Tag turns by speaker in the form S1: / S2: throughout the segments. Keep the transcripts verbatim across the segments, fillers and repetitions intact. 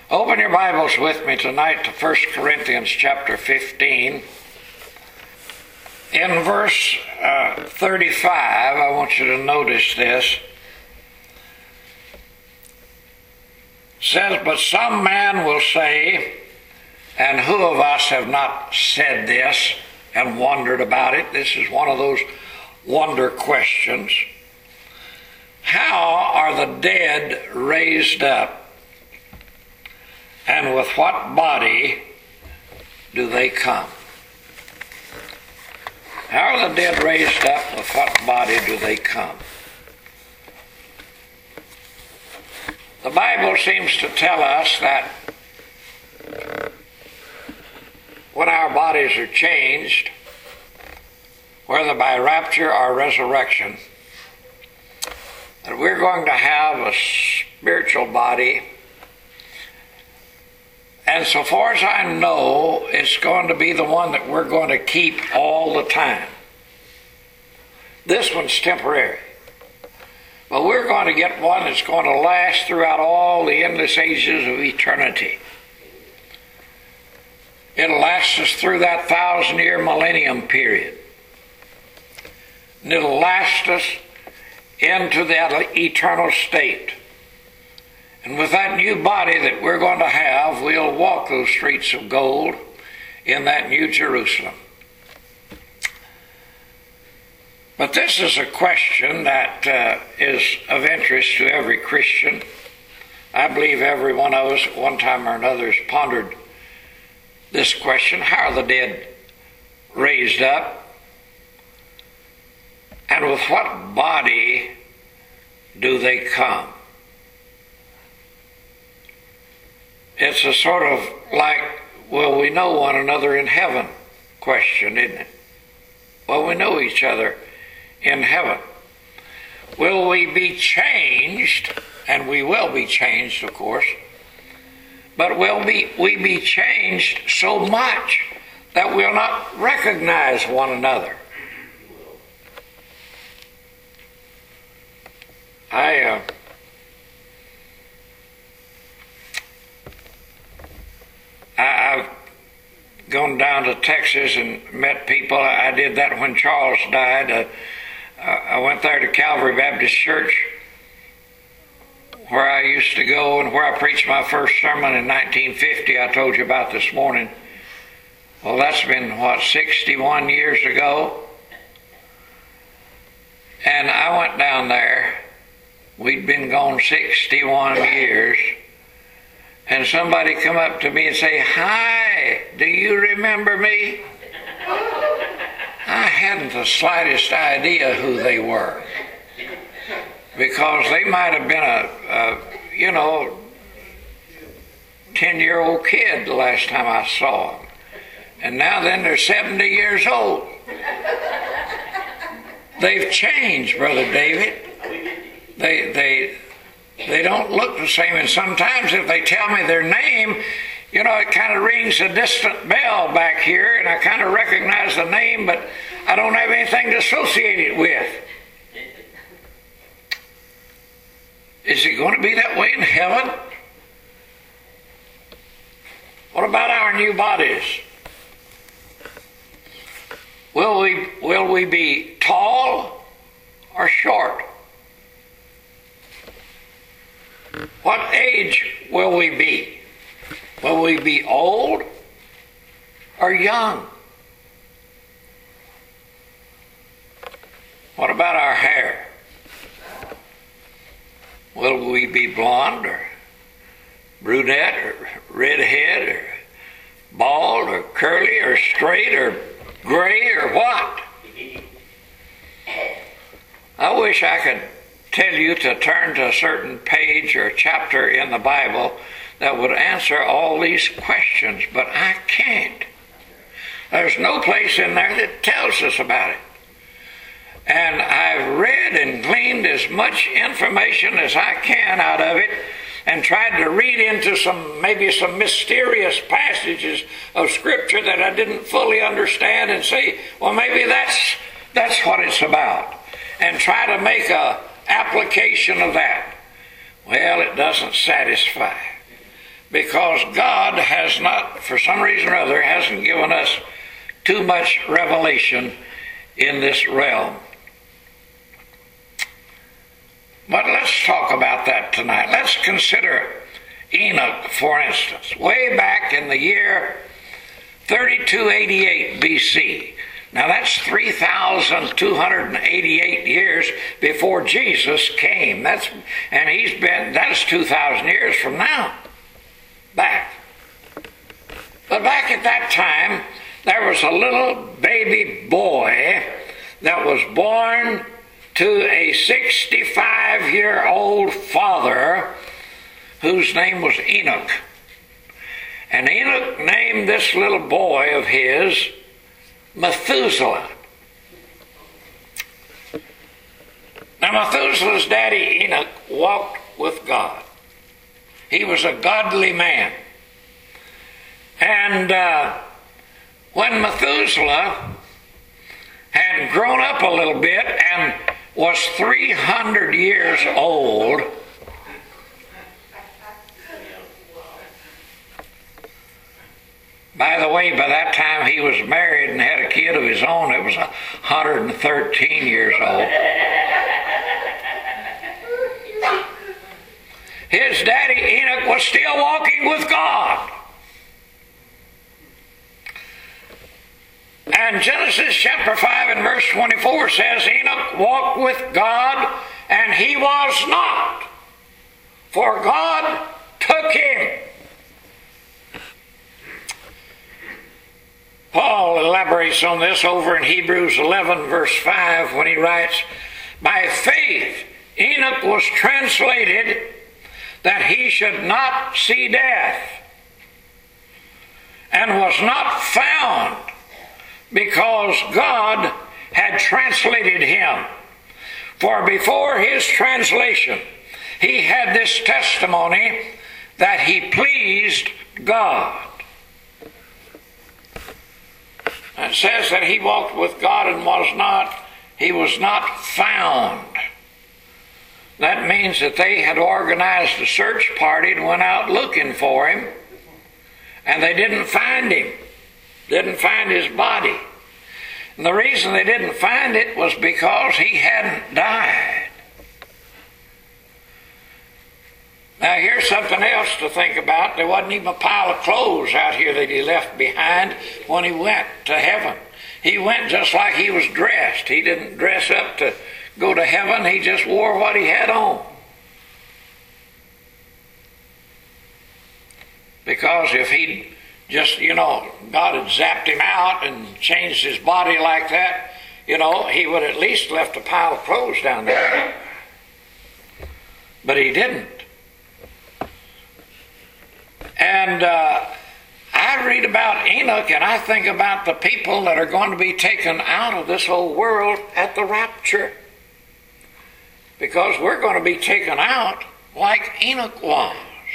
S1: Open your Bibles with me tonight to First Corinthians chapter fifteen. In verse uh, thirty-five, I want you to notice this. It says, "But some man will say, and who of us have not said this and wondered about it?" This is one of those wonder questions. "How are the dead raised up? And with what body do they come?" How are the dead raised up? With what body do they come? The Bible seems to tell us that when our bodies are changed, whether by rapture or resurrection, that we're going to have a spiritual body. And so far as I know, it's going to be the one that we're going to keep all the time. This one's temporary. But we're going to get one that's going to last throughout all the endless ages of eternity. It'll last us through that thousand-year millennium period. And it'll last us into that eternal state. And with that new body that we're going to have, we'll walk those streets of gold in that new Jerusalem. But this is a question that uh, is of interest to every Christian. I believe every one of us at one time or another has pondered this question: how are the dead raised up? And with what body do they come? It's a sort of like, will we know one another in heaven question, isn't it? Well, we know each other in heaven. Will we be changed? And we will be changed, of course. But will be, we be changed so much that we'll not recognize one another? I... Uh, I've gone down to Texas and met people. I did that when Charles died. Uh, I went there to Calvary Baptist Church, where I used to go and where I preached my first sermon in nineteen fifty, I told you about this morning. Well, that's been, what, sixty-one years ago? And I went down there. We'd been gone sixty-one years. And somebody come up to me and say, "Hi, do you remember me?" I hadn't the slightest idea who they were, because they might have been a, a you know, ten-year-old kid the last time I saw them. And now then they're seventy years old. They've changed, Brother David. They, they... They don't look the same, and sometimes if they tell me their name, you know, it kind of rings a distant bell back here, and I kind of recognize the name, but I don't have anything to associate it with. Is it going to be that way in heaven? What about our new bodies? Will we, will we be tall or short? What age will we be? Will we be old or young? What about our hair? Will we be blonde or brunette or redhead or bald or curly or straight or gray or what? I wish I could tell you to turn to a certain page or chapter in the Bible that would answer all these questions, but I can't. There's no place in there that tells us about it. And I've read and gleaned as much information as I can out of it, and tried to read into some, maybe some mysterious passages of Scripture that I didn't fully understand, and say, well, maybe that's that's what it's about, and try to make a application of that. Well, it doesn't satisfy. because God has not, for some reason or other, hasn't given us too much revelation in this realm. But let's talk about that tonight. Let's consider Enoch, for instance. Way back in the year thirty-two eighty-eight B C. Now that's three thousand two hundred eighty-eight years before Jesus came. That's and he's been that's two thousand years from now. Back. But back at that time, there was a little baby boy that was born to a sixty-five-year-old father whose name was Enoch. And Enoch named this little boy of his Methuselah. Now Methuselah's daddy Enoch walked with God. He was a godly man. And uh, when Methuselah had grown up a little bit and was three hundred years old, by the way, by that time he was married and had a kid of his own that was one hundred thirteen years old. His daddy Enoch was still walking with God. And Genesis chapter five and verse twenty-four says, Enoch walked with God, and he was not, for God took him. Paul elaborates on this over in Hebrews eleven verse five when he writes, by faith Enoch was translated that he should not see death, and was not found, because God had translated him. For before his translation, he had this testimony that he pleased God. It says that he walked with God and was not, he was not found. That means that they had organized a search party and went out looking for him, and they didn't find him. Didn't find his body. And the reason they didn't find it was because he hadn't died. Now here's something else to think about. There wasn't even a pile of clothes out here that he left behind when he went to heaven. He went just like he was dressed. He didn't dress up to go to heaven. He just wore what he had on. Because if he'd just, you know, God had zapped him out and changed his body like that, you know, he would at least left a pile of clothes down there. But he didn't. And uh, I read about Enoch and I think about the people that are going to be taken out of this whole world at the rapture. Because we're going to be taken out like Enoch was.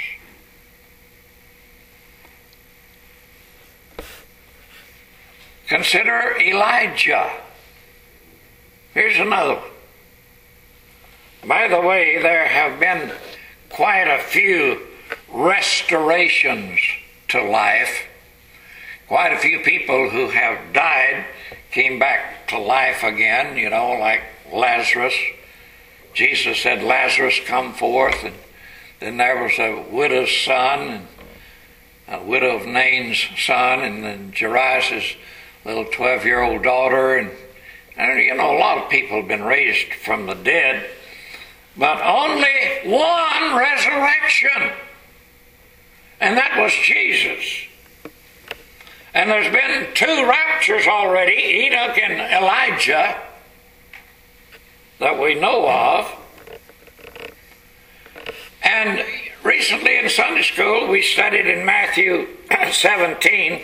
S1: Consider Elijah. Here's another one. By the way, there have been quite a few restorations to life. Quite a few people who have died came back to life again, you know, like Lazarus. Jesus said, Lazarus, come forth. And then there was a widow's son, and a widow of Nain's son, and then Jairus' little twelve-year-old daughter. And, and, you know, a lot of people have been raised from the dead. But only one resurrection. And that was Jesus. And there's been two raptures already, Enoch and Elijah, that we know of. And recently in Sunday school, we studied in Matthew seventeen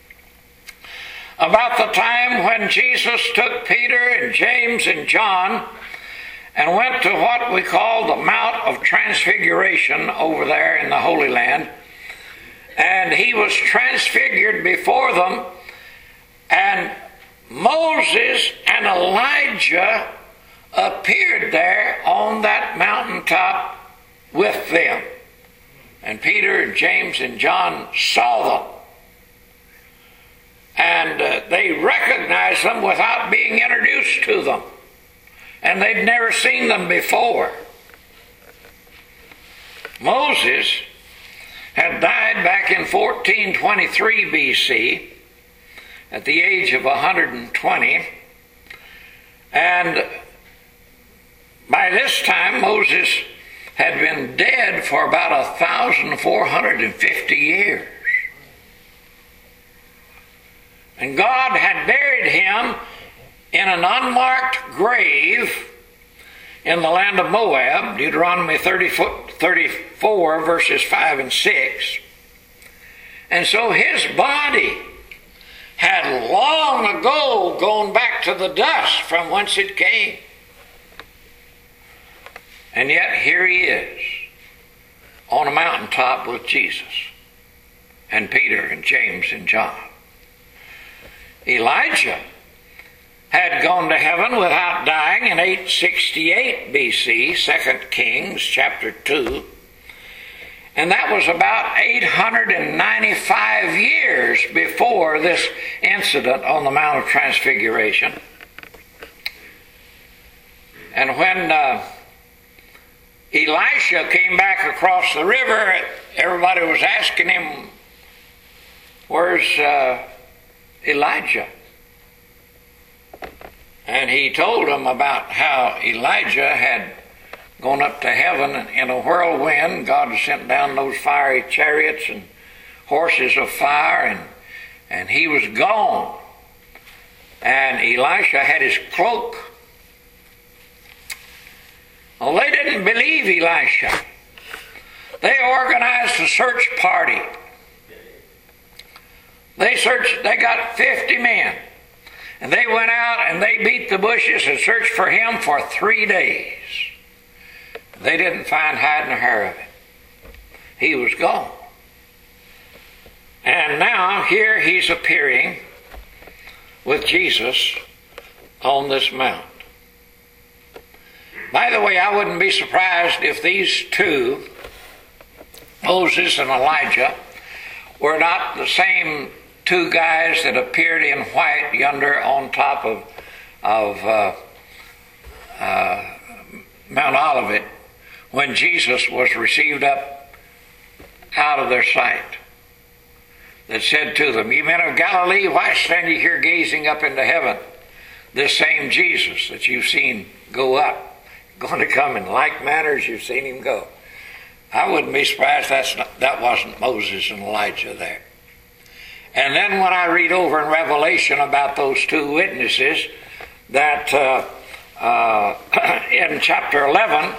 S1: about the time when Jesus took Peter and James and John and went to what we call the Mount of Transfiguration over there in the Holy Land. And he was transfigured before them, and Moses and Elijah appeared there on that mountaintop with them. And Peter and James and John saw them. And uh, they recognized them without being introduced to them. And they'd never seen them before. Moses had died back in fourteen twenty-three B C at the age of one hundred twenty. And by this time, Moses had been dead for about one thousand four hundred fifty years. And God had buried him in an unmarked grave in the land of Moab, Deuteronomy thirty-four, verses five and six. And so his body had long ago gone back to the dust from whence it came. And yet here he is on a mountaintop with Jesus and Peter and James and John. Elijah had gone to heaven without dying in eight sixty-eight B C, Second Kings chapter two. And that was about eight hundred ninety-five years before this incident on the Mount of Transfiguration. And when uh, Elisha came back across the river, everybody was asking him, where's uh, Elijah? And he told them about how Elijah had gone up to heaven in a whirlwind. God sent down those fiery chariots and horses of fire, and, and he was gone. And Elisha had his cloak. Well, they didn't believe Elisha. They organized a search party. They searched, they got fifty men. And they went out and they beat the bushes and searched for him for three days. They didn't find hide nor hair of him. He was gone. And now here he's appearing with Jesus on this mount. By the way, I wouldn't be surprised if these two, Moses and Elijah, were not the same two guys that appeared in white yonder on top of, of uh, uh, Mount Olivet when Jesus was received up out of their sight. That said to them, "Ye men of Galilee, why stand ye here gazing up into heaven? This same Jesus that you've seen go up, going to come in like manner as you've seen him go." I wouldn't be surprised that's not, that wasn't Moses and Elijah there. And then when I read over in Revelation about those two witnesses that uh, uh, in chapter eleven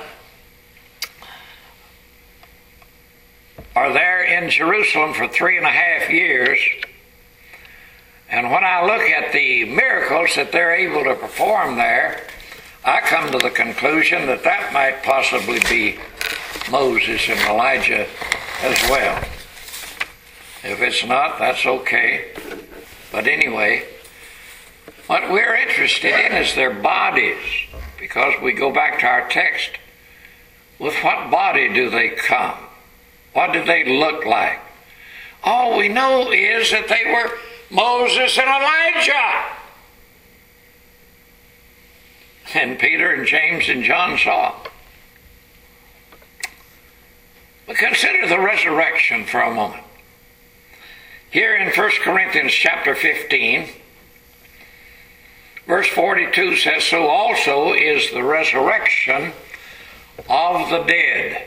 S1: are there in Jerusalem for three and a half years, and when I look at the miracles that they're able to perform there, I come to the conclusion that that might possibly be Moses and Elijah as well. If it's not, that's okay. But anyway, what we're interested in is their bodies, because we go back to our text. With what body do they come? What do they look like? All we know is that they were Moses and Elijah. And Peter and James and John saw them. But consider the resurrection for a moment. Here in First Corinthians chapter fifteen, verse forty-two says, "So also is the resurrection of the dead."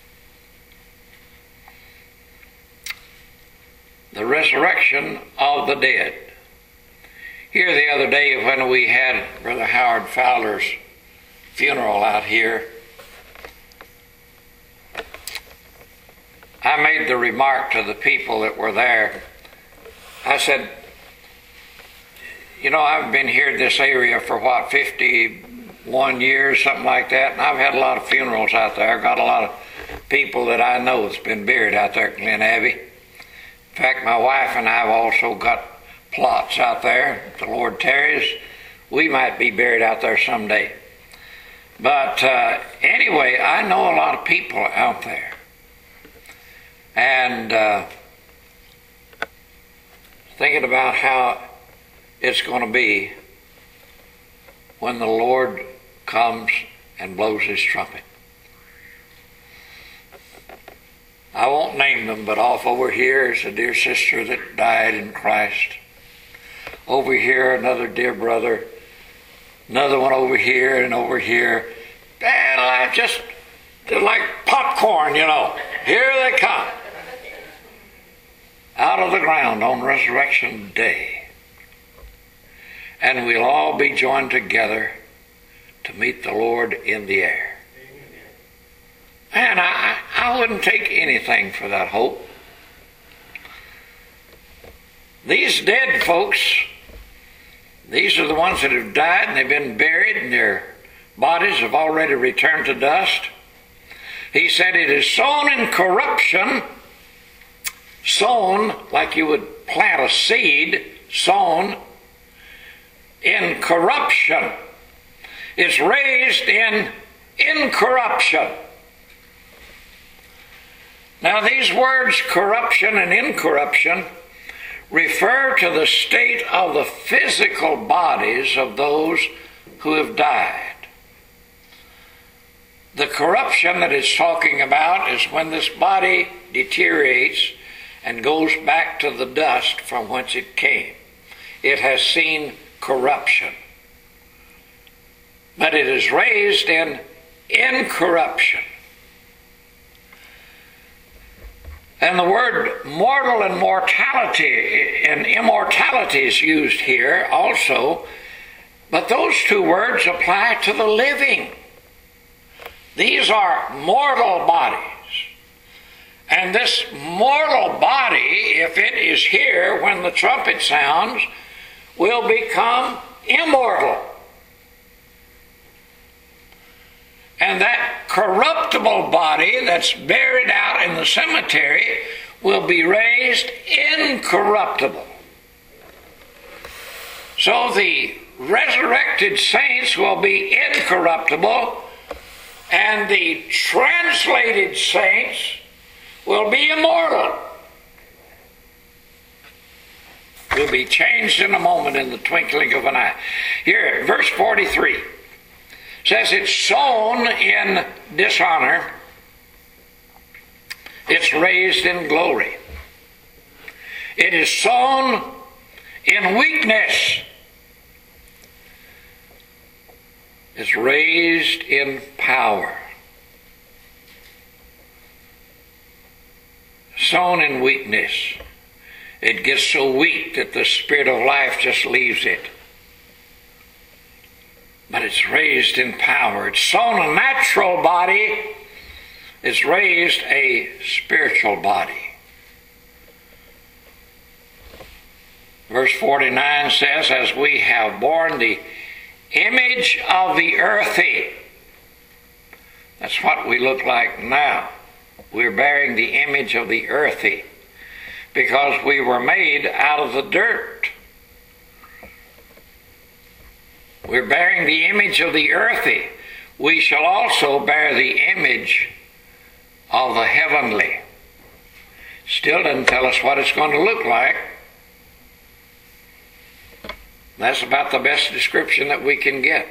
S1: The resurrection of the dead. Here the other day when we had Brother Howard Fowler's funeral out here, I made the remark to the people that were there. I said, you know, I've been here in this area for what, fifty-one years, something like that, and I've had a lot of funerals out there. I've got a lot of people that I know that's been buried out there at Glen Abbey. In fact, my wife and I have also got plots out there. If the Lord tarries, we might be buried out there someday. But uh, anyway, I know a lot of people out there. and uh, thinking about how it's going to be when the Lord comes and blows his trumpet. I won't name them, but off over here is a dear sister that died in Christ. Over here, another dear brother. Another one over here and over here. And I just, they're like popcorn, you know. Here they come. Out of the ground on Resurrection Day. And we'll all be joined together to meet the Lord in the air. And I, I wouldn't take anything for that hope. These dead folks, these are the ones that have died and they've been buried and their bodies have already returned to dust. He said it is sown in corruption, sown like you would plant a seed, sown in corruption. It's raised in incorruption. Now these words, corruption and incorruption, refer to the state of the physical bodies of those who have died. The corruption that it's talking about is when this body deteriorates and goes back to the dust from whence it came. It has seen corruption. But it is raised in incorruption. And the word mortal and mortality and immortality is used here also, but those two words apply to the living. These are mortal bodies. And this mortal body, if it is here when the trumpet sounds, will become immortal. And that corruptible body that's buried out in the cemetery will be raised incorruptible. So the resurrected saints will be incorruptible, and the translated saints will be immortal. Will be changed in a moment, in the twinkling of an eye. Here, verse forty-three. Says it's sown in dishonor, it's raised in glory. It is sown in weakness, it's raised in power. Sown in weakness, it gets so weak that the spirit of life just leaves it. But it's raised in power. It's sown a natural body. It's raised a spiritual body. Verse forty-nine says, as we have borne the image of the earthy. That's what we look like now. We're bearing the image of the earthy because we were made out of the dirt. We're bearing the image of the earthy. We shall also bear the image of the heavenly. Still doesn't tell us what it's going to look like. That's about the best description that we can get.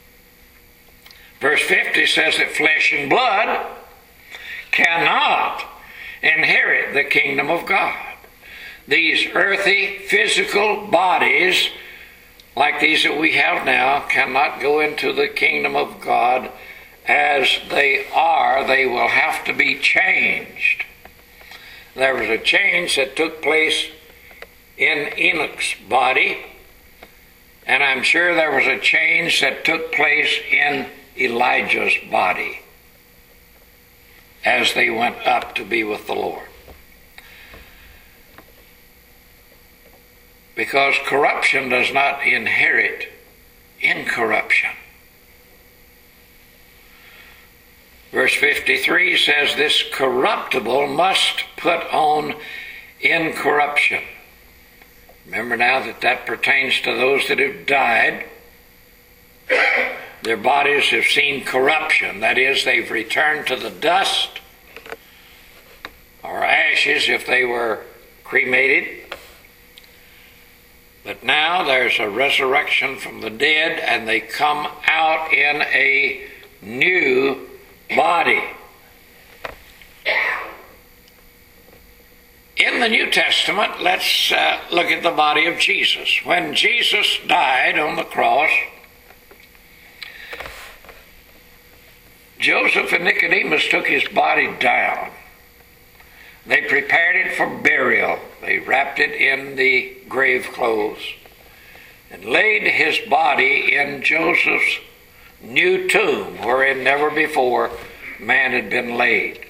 S1: Verse fifty says that flesh and blood cannot inherit the kingdom of God. These earthy, physical bodies like these that we have now cannot go into the kingdom of God as they are. They will have to be changed. There was a change that took place in Enoch's body, and I'm sure there was a change that took place in Elijah's body as they went up to be with the Lord. Because corruption does not inherit incorruption. Verse fifty-three says this corruptible must put on incorruption. Remember now that that pertains to those that have died. Their bodies have seen corruption. That is, they've returned to the dust. or ashes if they were cremated. But now there's a resurrection from the dead, and they come out in a new body. In the New Testament, let's uh, look at the body of Jesus. When Jesus died on the cross, Joseph and Nicodemus took his body down. They prepared it for burial. They wrapped it in the grave clothes and laid his body in Joseph's new tomb, wherein never before man had been laid.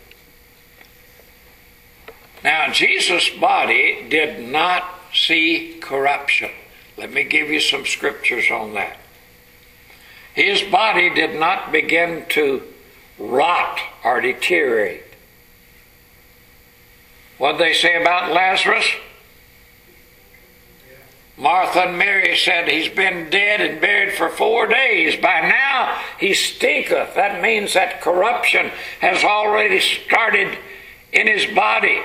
S1: Now, Jesus' body did not see corruption. Let me give you some scriptures on that. His body did not begin to rot or deteriorate. What did they say about Lazarus? Martha and Mary said, he's been dead and buried for four days. By now he stinketh. That means that corruption has already started in his body.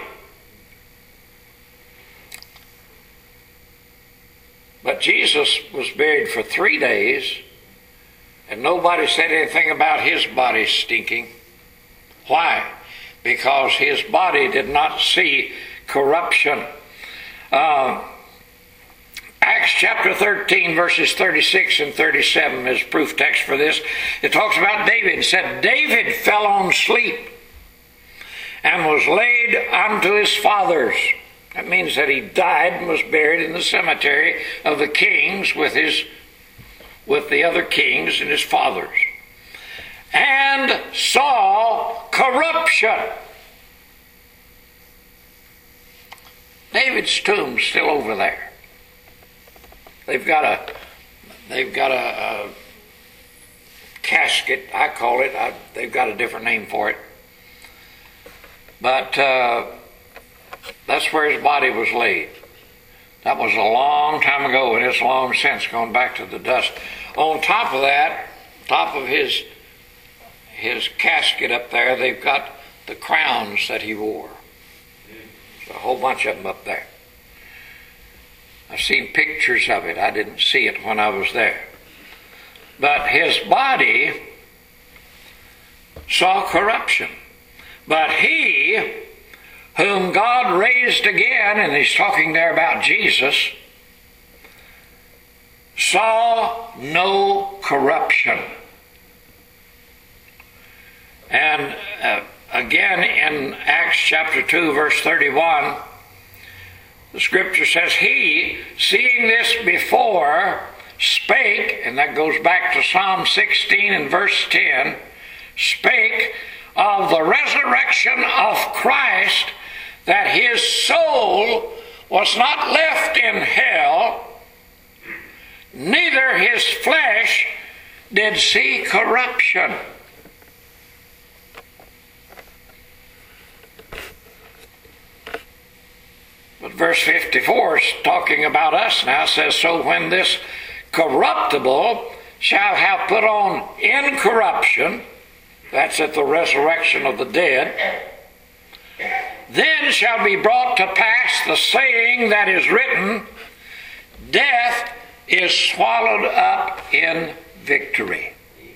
S1: But Jesus was buried for three days, and nobody said anything about his body stinking. Why? Because his body did not see corruption. Uh, Acts chapter thirteen, verses thirty-six and thirty-seven is proof text for this. It talks about David. It said, David fell on sleep and was laid unto his fathers. That means that he died and was buried in the cemetery of the kings with his, with the other kings and his fathers. And saw corruption. David's tomb's still over there. They've got a, they've got a, a casket, I call it. I, they've got a different name for it. But uh, that's where his body was laid. That was a long time ago, and it's long since gone back to the dust. On top of that, top of his his casket up there, they've got the crowns that he wore. There's a whole bunch of them up there. I've seen pictures of it. I didn't see it when I was there. But his body saw corruption. But he whom God raised again, and he's talking there about Jesus, saw no corruption. And uh, again in Acts chapter two, verse thirty-one, the scripture says, he, seeing this before, spake, and that goes back to Psalm sixteen and verse ten, spake of the resurrection of Christ, that his soul was not left in hell, neither his flesh did see corruption. But verse fifty-four is talking about us now. Says, so when this corruptible shall have put on incorruption, that's at the resurrection of the dead, then shall be brought to pass the saying that is written, death is swallowed up in victory.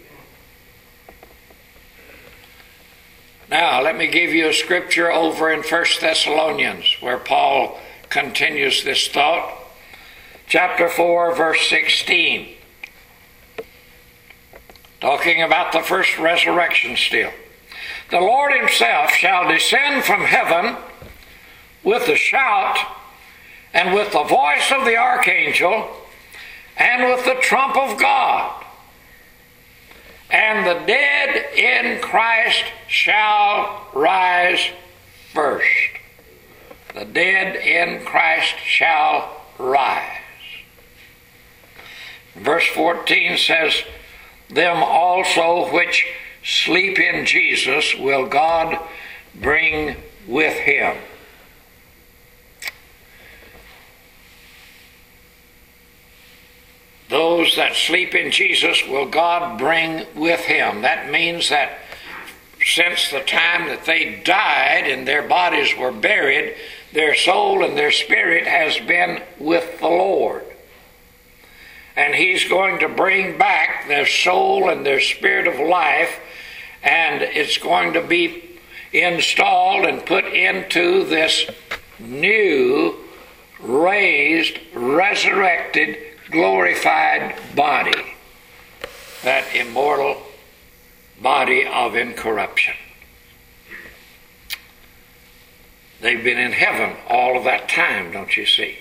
S1: Now, let me give you a scripture over in First Thessalonians where Paul continues this thought. Chapter four, verse sixteen. Talking about the first resurrection still. The Lord himself shall descend from heaven with a shout, and with the voice of the archangel, and with the trump of God. And the dead in Christ shall rise first. The dead in Christ shall rise. Verse fourteen says, them also which sleep in Jesus will God bring with him. Those that sleep in Jesus will God bring with him. That means that since the time that they died and their bodies were buried, their soul and their spirit has been with the Lord. And He's going to bring back their soul and their spirit of life, and it's going to be installed and put into this new, raised, resurrected, glorified body, that immortal body of incorruption. They've been in heaven all of that time, don't you see?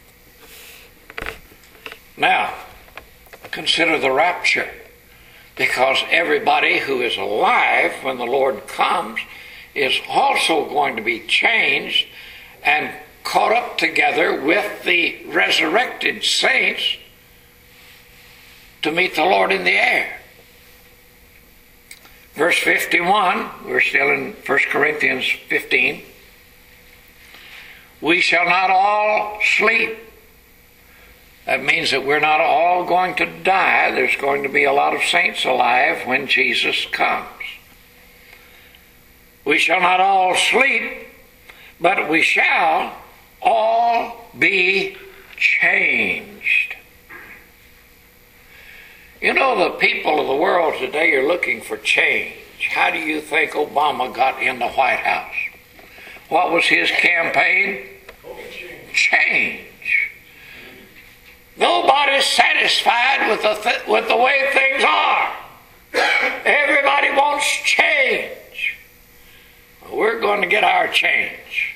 S1: Now, consider the rapture, because everybody who is alive when the Lord comes is also going to be changed and caught up together with the resurrected saints to meet the Lord in the air. Verse fifty-one, we're still in First Corinthians fifteen. We shall not all sleep. That means that we're not all going to die. There's going to be a lot of saints alive when Jesus comes. We shall not all sleep, but we shall all be changed. You know, the people of the world today are looking for change. How do you think Obama got in the White House? What was his campaign? Change. Nobody's satisfied with the, th- with the way things are. Everybody wants change. We're going to get our change.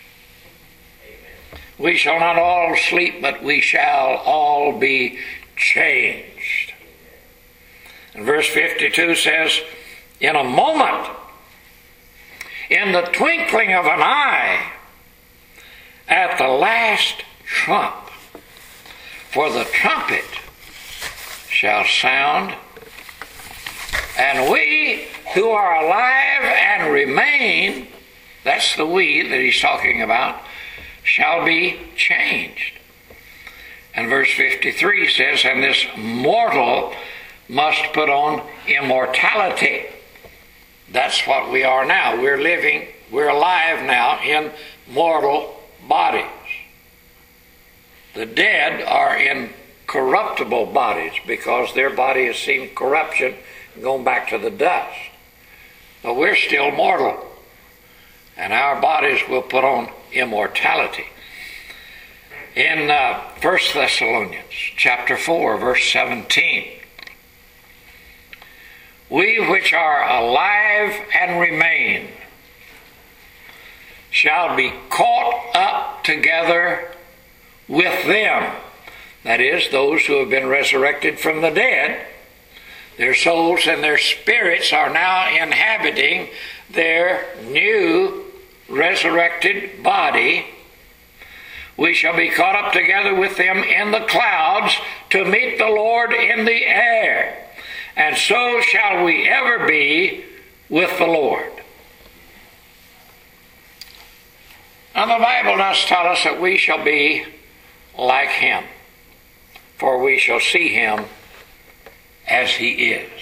S1: We shall not all sleep, but we shall all be changed. And verse fifty-two says, in a moment, in the twinkling of an eye, at the last trump, for the trumpet shall sound, and we who are alive and remain, that's the we that he's talking about, shall be changed. And verse fifty-three says, and this mortal must put on immortality. That's what we are now. We're living, we're alive now in mortal bodies. The dead are in corruptible bodies because their body has seen corruption going back to the dust. But we're still mortal, and our bodies will put on immortality. In uh, First Thessalonians chapter four, verse seventeen, we which are alive and remain shall be caught up together with them. That is, those who have been resurrected from the dead. Their souls and their spirits are now inhabiting their new resurrected body. We shall be caught up together with them in the clouds to meet the Lord in the air. And so shall we ever be with the Lord. Now the Bible does tell us that we shall be like Him, for we shall see Him as He is.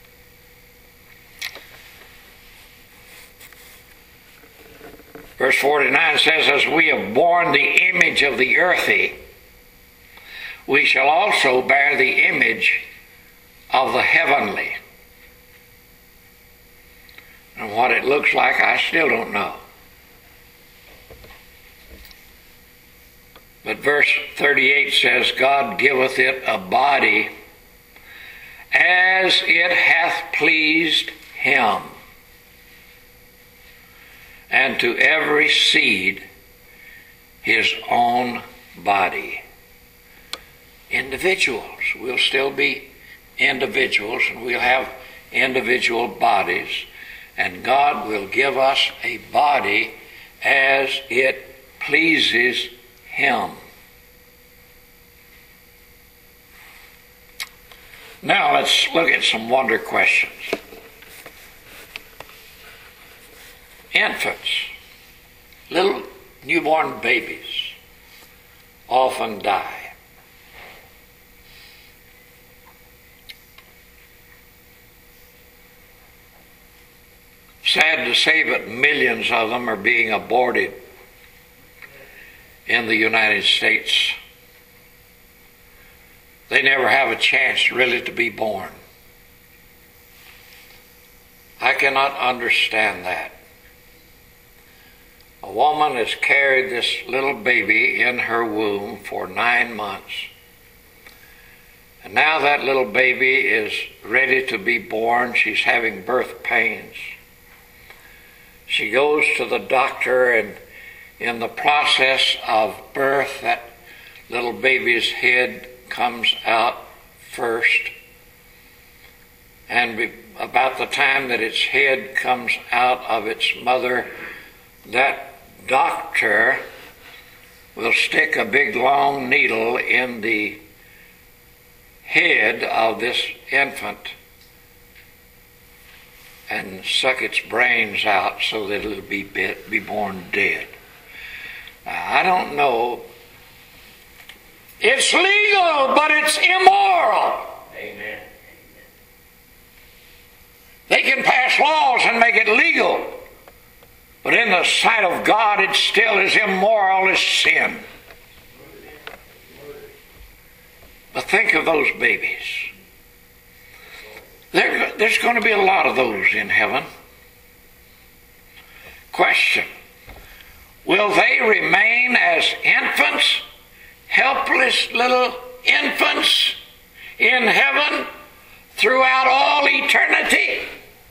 S1: Verse forty-nine says, as we have borne the image of the earthy, we shall also bear the image of the heavenly. And what it looks like, I still don't know. But verse thirty-eight says, God giveth it a body as it hath pleased Him, and to every seed his own body. Individuals. We'll still be individuals, and we'll have individual bodies, and God will give us a body as it pleases Him. Now let's look at some wonder questions. Infants, little newborn babies, often die. Sad to say, but millions of them are being aborted in the United States. They never have a chance really to be born. I cannot understand that. A woman has carried this little baby in her womb for nine months. And now that little baby is ready to be born. She's having birth pains. She goes to the doctor, and in the process of birth, that little baby's head comes out first. And be, about the time that its head comes out of its mother, that doctor will stick a big long needle in the head of this infant and suck its brains out so that it'll be, be born dead. Now, I don't know. It's legal, but it's immoral.
S2: Amen.
S1: They can pass laws and make it legal, but in the sight of God, it still is immoral as sin. But think of those babies. There, there's going to be a lot of those in heaven. Question: will they remain as infants, helpless little infants in heaven throughout all eternity?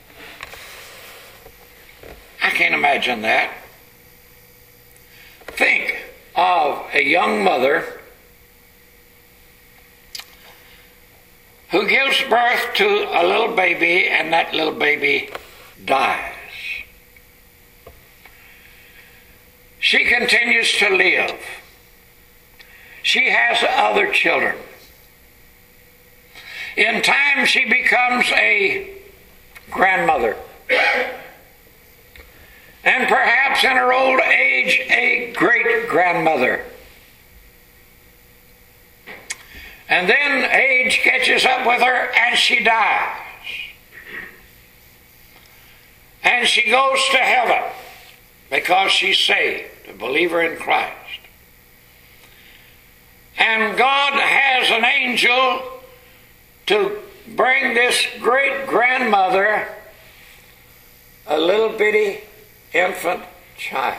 S1: I can't imagine that. Think of a young mother who gives birth to a little baby, and that little baby dies. She continues to live. She has other children. In time, she becomes a grandmother. And perhaps in her old age, a great-grandmother. And then age catches up with her and she dies. And she goes to heaven because she's saved, a believer in Christ. And God has an angel to bring this great-grandmother a little bitty infant child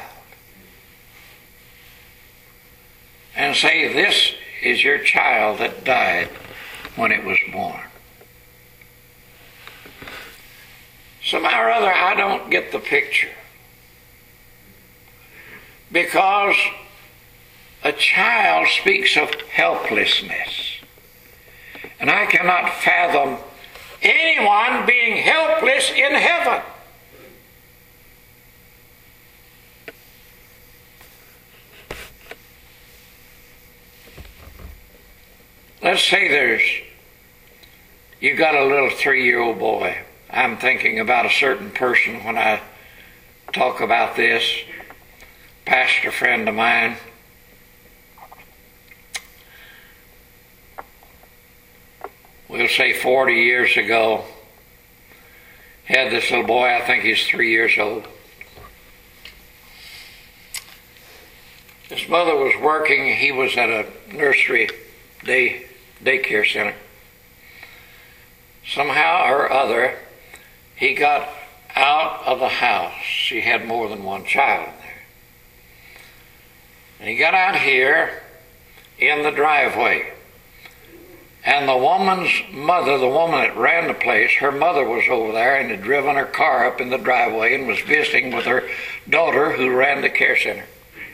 S1: and say, this is your child that died when it was born. Somehow or other, I don't get the picture, because a child speaks of helplessness, and I cannot fathom anyone being helpless in heaven. Let's say there's, you got a little three-year-old boy. I'm thinking about a certain person when I talk about this. Pastor friend of mine. We'll say forty years ago, had this little boy, I think he's three years old. His mother was working, he was at a nursery day daycare center. Somehow or other, he got out of the house. She had more than one child in there. And he got out here in the driveway. And the woman's mother, the woman that ran the place, her mother was over there and had driven her car up in the driveway and was visiting with her daughter who ran the care center.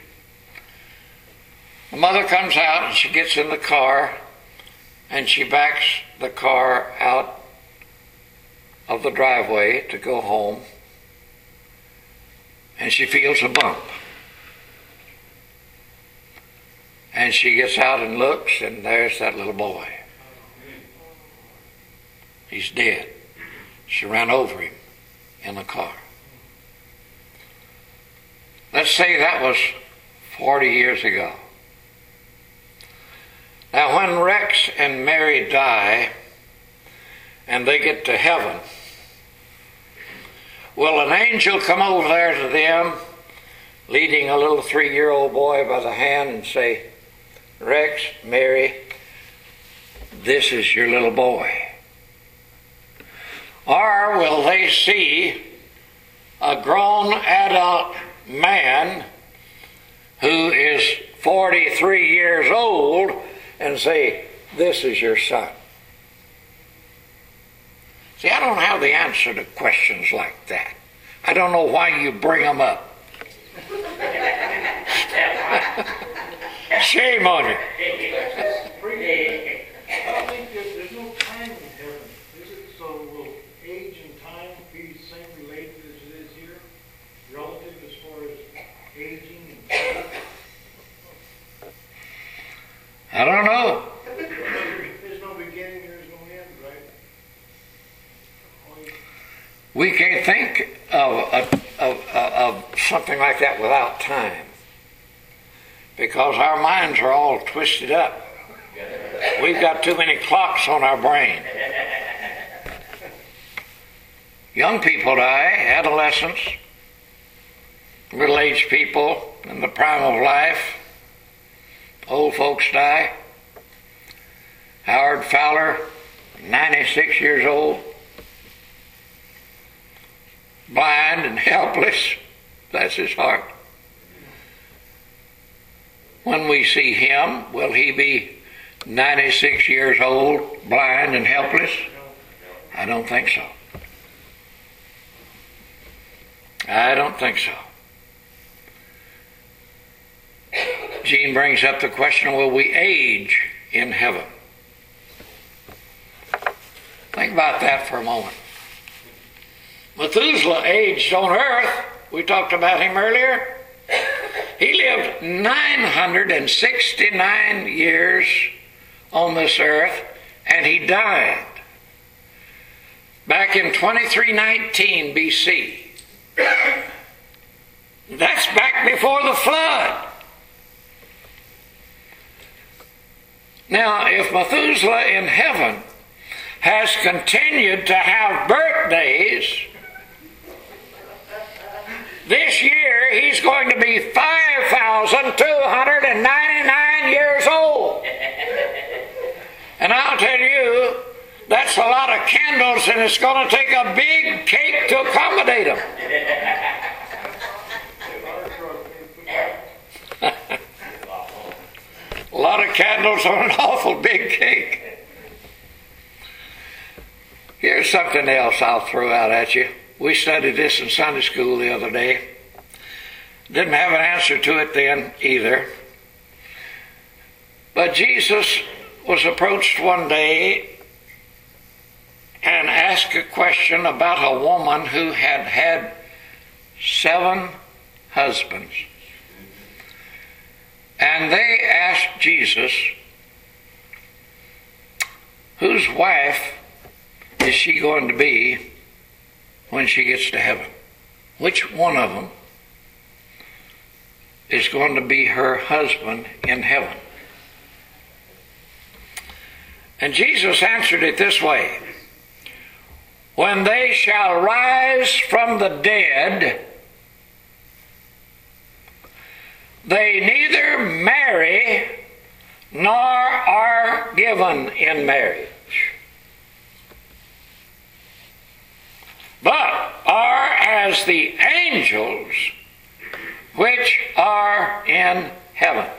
S1: The mother comes out and she gets in the car and she backs the car out of the driveway to go home, and she feels a bump. And she gets out and looks, and there's that little boy. He's dead. She ran over him in the car. Let's say that was forty years ago. Now, when Rex and Mary die and they get to heaven, will an angel come over there to them, leading a little three-year-old boy by the hand and say, Rex, Mary, this is your little boy? Or will they see a grown adult man who is forty-three years old and say, this is your son? See, I don't have the answer to questions like that. I don't know why you bring them up. Shame on you.
S2: I don't think that there's no time in heaven, is it? So will age and time be the same related as it is here? Relative as far as aging and time?
S1: I don't know.
S2: There's no beginning, there's no end, right? Only
S1: We can't think of, of, of, of something like that without time, because our minds are all twisted up. We've got too many clocks on our brain. Young people die, adolescents, middle-aged people in the prime of life, old folks die. Howard Fowler, ninety-six years old, blind and helpless. That's his heart. When we see him, will he be ninety-six years old, blind and helpless? I don't think so. I don't think so. Gene brings up the question, will we age in heaven? Think about that for a moment. Methuselah aged on earth. We talked about him earlier. He lived nine hundred sixty-nine years on this earth, and he died back in twenty-three nineteen B C. That's back before the flood. Now, if Methuselah in heaven has continued to have birthdays, this year he's going to be five thousand two hundred ninety-nine years old. And I'll tell you, that's a lot of candles, and it's going to take a big cake to accommodate them. A lot of candles on an awful big cake. Here's something else I'll throw out at you. We studied this in Sunday school the other day. Didn't have an answer to it then either. But Jesus was approached one day and asked a question about a woman who had had seven husbands. And they asked Jesus, whose wife is she going to be when she gets to heaven? Which one of them is going to be her husband in heaven? And Jesus answered it this way: when they shall rise from the dead, they neither marry nor are given in marriage, but are as the angels which are in heaven.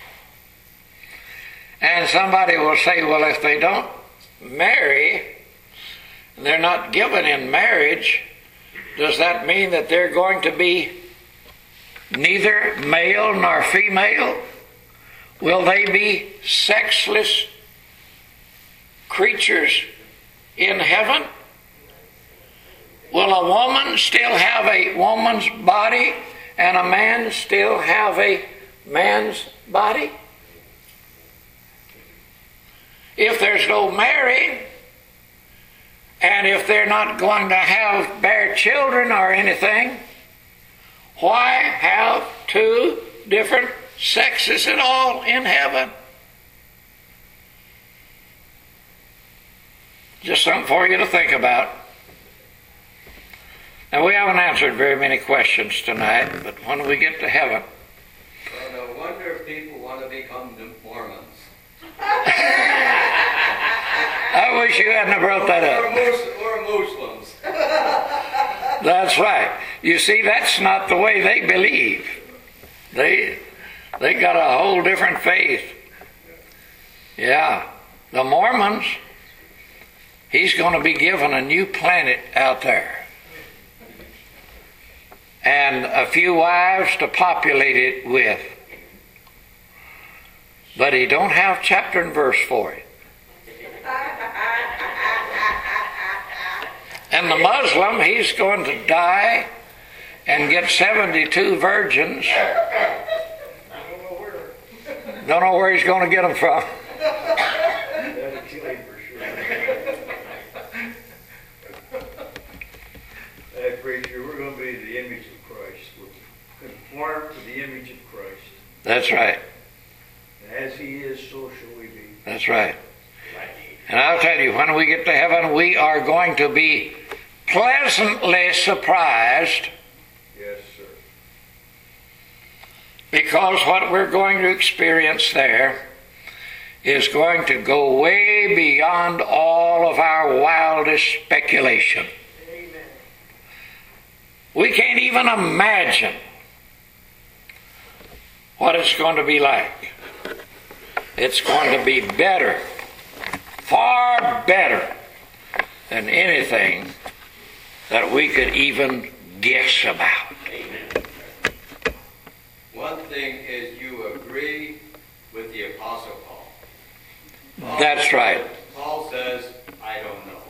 S1: And somebody will say, well, if they don't marry, they're not given in marriage, does that mean that they're going to be neither male nor female? Will they be sexless creatures in heaven? Will a woman still have a woman's body and a man still have a man's body? If there's no marrying, and if they're not going to have bear children or anything, why have two different sexes at all in heaven? Just something for you to think about. And we haven't answered very many questions tonight, but when we get to heaven,
S3: Well, no wonder if people want to become Mormons.
S1: I wish you hadn't have brought that
S3: Or,
S1: up.
S3: Mus- or Muslims.
S1: That's right. You see, that's not the way they believe. They they got a whole different faith. Yeah. The Mormons, he's going to be given a new planet out there. And a few wives to populate it with. But he don't have chapter and verse for it. And the Muslim, he's going to die and get seventy-two virgins. Don't know where he's going to get them from.
S2: That'll kill him for sure. Hey, preacher, we're going to be the image of Christ. We're conformed to the image of Christ.
S1: That's right.
S2: And as he is, so shall we be.
S1: That's right. And I'll tell you, when we get to heaven, we are going to be pleasantly surprised,
S2: Yes, sir.
S1: because what we're going to experience there is going to go way beyond all of our wildest speculation.
S2: Amen.
S1: We can't even imagine what it's going to be like. It's going to be better, far better than anything that we could even guess about.
S3: One thing is you agree with the Apostle Paul. Paul
S1: That's right.
S3: Paul says, I don't know.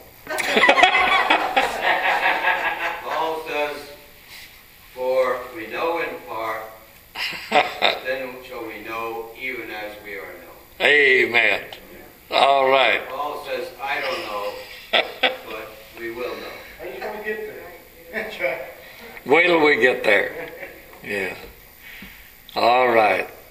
S3: Paul says, for we know in part, then shall we know even as we are known.
S1: Amen. All right.
S3: Paul says, I don't know, but we will know.
S2: I just want to get there. That's right.
S1: Wait till we get there. Yeah. All right.